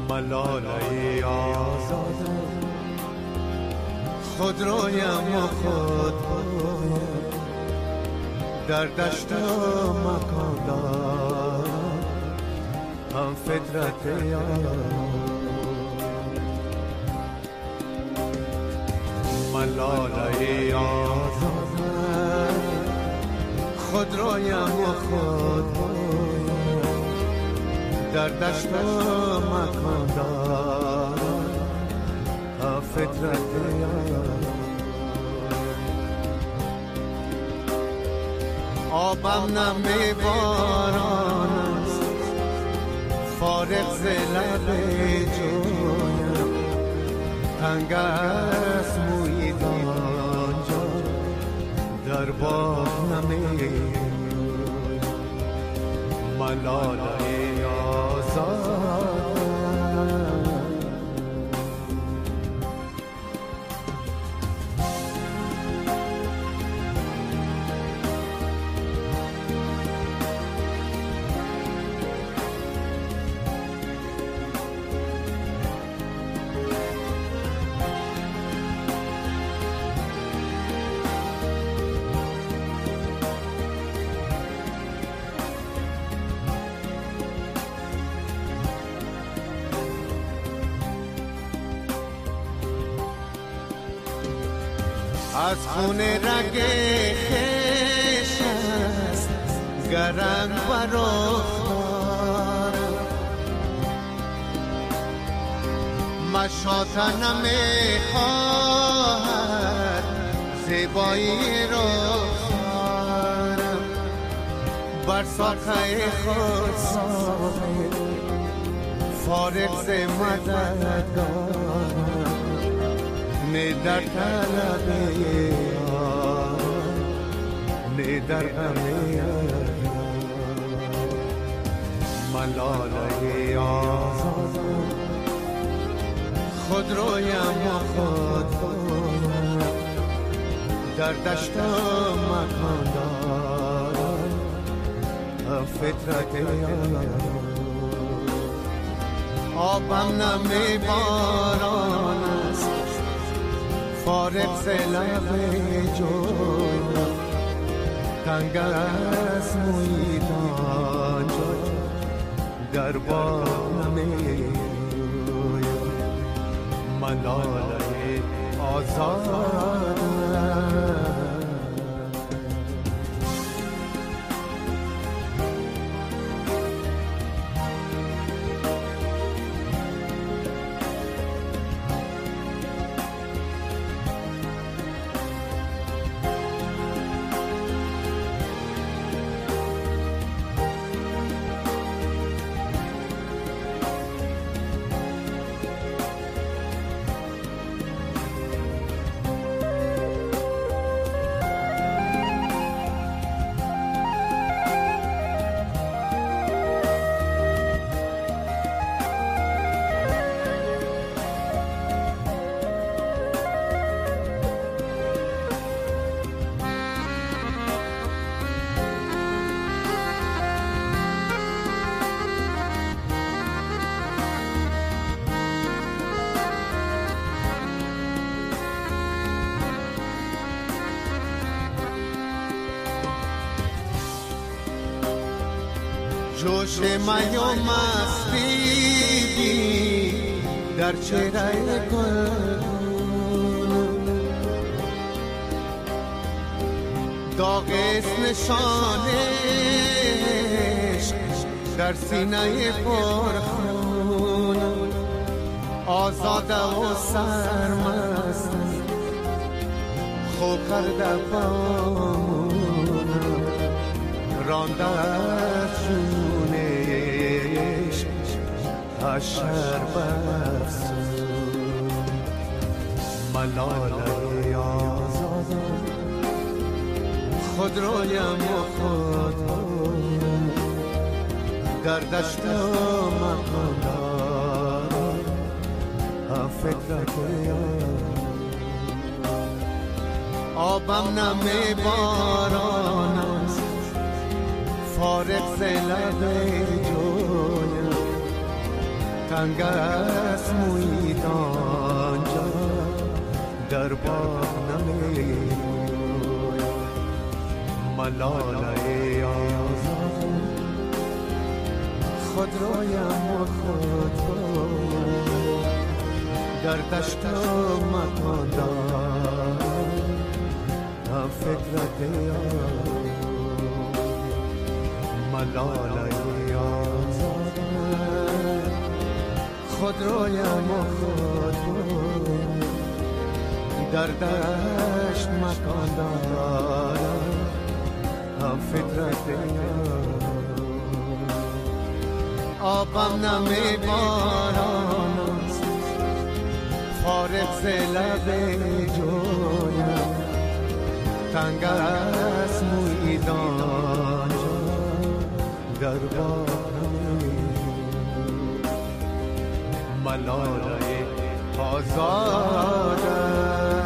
ملاله آزادم، خود رویم و خود بایم، در دشت و مکان دارم، هم فطرت یارم. ملاله آزادم، خود رویم و خود بایم، در دشت و مکان دارم، هم فطرت یارم. آبم نم باران است، فارغ ز لب جویم، تنگ است محیط آنجا، در باغ نمی ملاله آزادم. از خون رگ خش است گرم و رخدارم، مشاطنم خواهد زیبایی رخسارم، بر ساخه خود ساخت فارغ ز مدد دارم، نه در طلب یارم نه در غم یارم. ملاله آزادم، خود رویم و خود بایم، در دشت و مکان دارم، فطرت یارم. آبم نم باران است، فارغ ز لب جویم، تنگ است محیط آنجا، در باغ نمی ملاله آزادم. جوش می و مستی در چهره گل، داغ نشانش در سینه پرخون، آزاده و سرمست خو کرده پامونم، رانده جونش حشر بفزون. ملاله آزادم، خود رویم و خود بایم، در دشت و مکان دارم، هم فطرت یارم. آبم نم باران است، فارغ ز لب جویم، تنگ است محیط آنجا در باغ نمی ملاله آزاد خود رویم و خود رو در دشت و مکان دارم هم فطرت ملاله آزاد خود رویم و خود رو در دشت مکان دارم هم فطرت آبم نمی باران است فارغ ز لب جویم تنگ است محیط آنجا در باغ ملاله آزاد